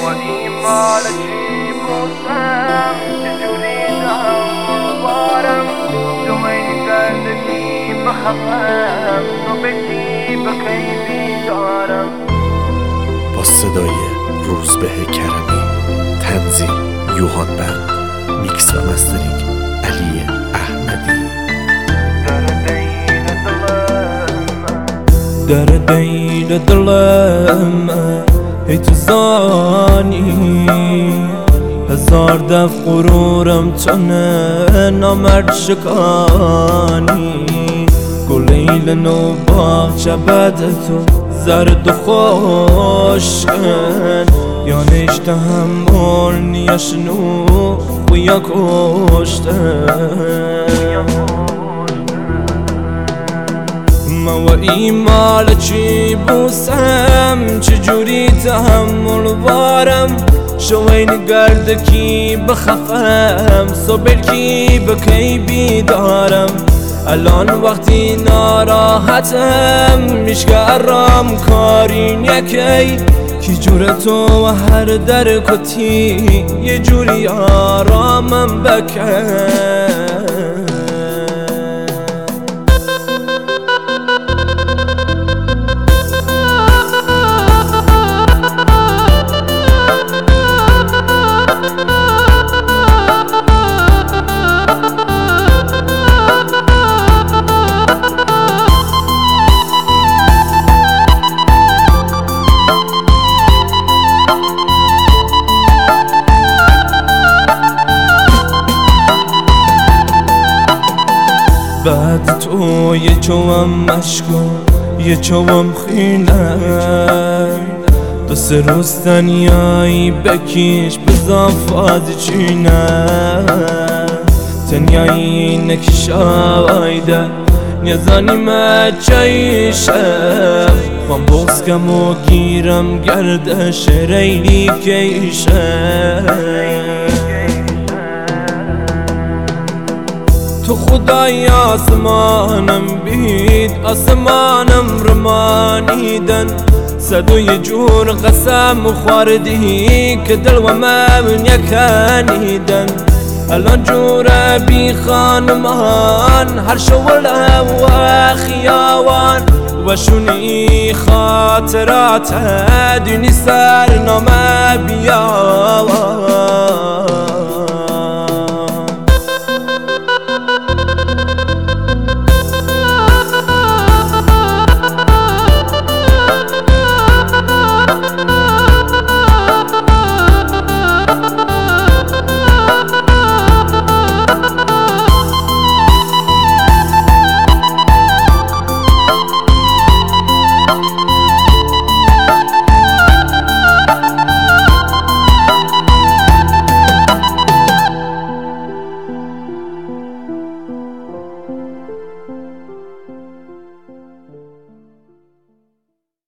مال چی بوسم چجوری دهم بارم تو این گردگی بخفم تو بگی بکی بیدارم. با صدای روزبه کرمی، تنظیم یوهان بند، میکس و مسترینگ علی احمدی. در دین دلم ای تو زانی، هزار دف غرورم چنه نامرد شکانی. گلیل نو باغچه بد تو زرد و خوشکن، یا نشته همون نیشنو و یا کشتن. و ایمال چی بوسم چجوری تحمل بارم، شوین گردکی بخفم صبر کی بکی بیدارم. الان وقتی ناراحتم میشگرم کارین یکی، کی جور تو و هر در کتی یه جوری آرامم بکن. بعد تو یه چوام مشکو یه چوام خینه، دو سه روز تنیایی بکیش بزا فازی چینه. تنیایی نکش آیده نیزانی مچایشه، خوام بغز کم و گیرم گردش ریلی کیشه. تو خدای آسمانم بید آسمانم رمانیدن، صد و یه جور قسم خوردی که دل و من یکنیدن. الان جور بی خانمان هر شوله و خیاوان، و شونی خاطرات دینی سر نامه بیاوان.